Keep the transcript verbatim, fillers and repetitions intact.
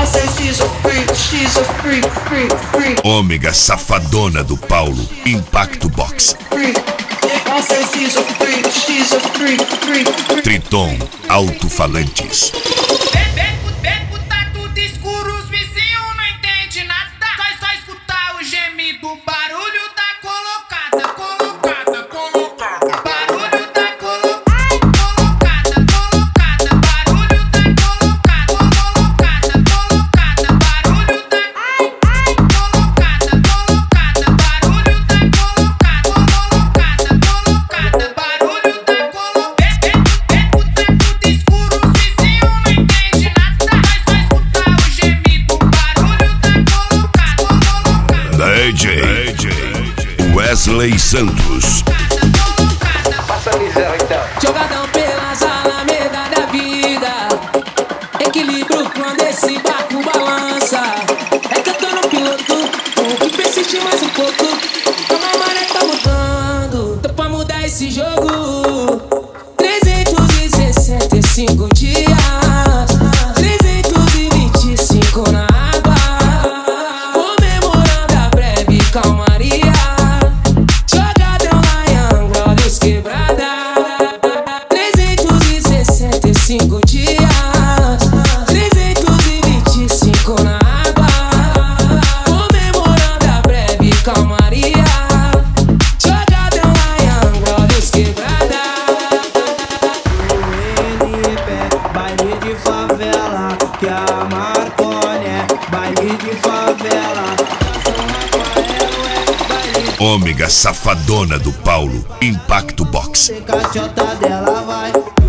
Ômega safadona do Paulo, Impacto Box. Triton alto-falantes. Beco tá tudo escuro, os vizinhos não entendem nada. Só, só escutar o gemido, barulho da colocada, colocada, colocada. Barulho da colocada, colocada, colocada. Barulho da colocada, colocada, colocada. Barulho da colocada, colocada. Barulho da colocada, colocada, colocada. Barulho da colocada. Beco tá tudo escuro, os vizinhos não entendem nada. Só escutar o gemido, barulho da colocada, colocada. D J Wesley Santos. Passa a miséria então. Jogadão pelas alamedas da vida, equilíbrio quando esse barco balança. É que eu tô no piloto, tenho que persistir mais um pouco. Como a maré tá mudando, tô pra mudar esse jogo. trezentos e sessenta e cinco dias, trezentos e vinte e cinco na água, comemorando a breve calmaria. Jogadão lá em Angra, olhos quebrada. trezentos e sessenta e cinco dias, trezentos e vinte e cinco na água, comemorando a breve calmaria. Jogadão lá em Angra, olhos quebrada. Baile de favela, que a Marconi é baile de favela. Ômega safadona do Paulo, Impacto Box. Cachota dela vai.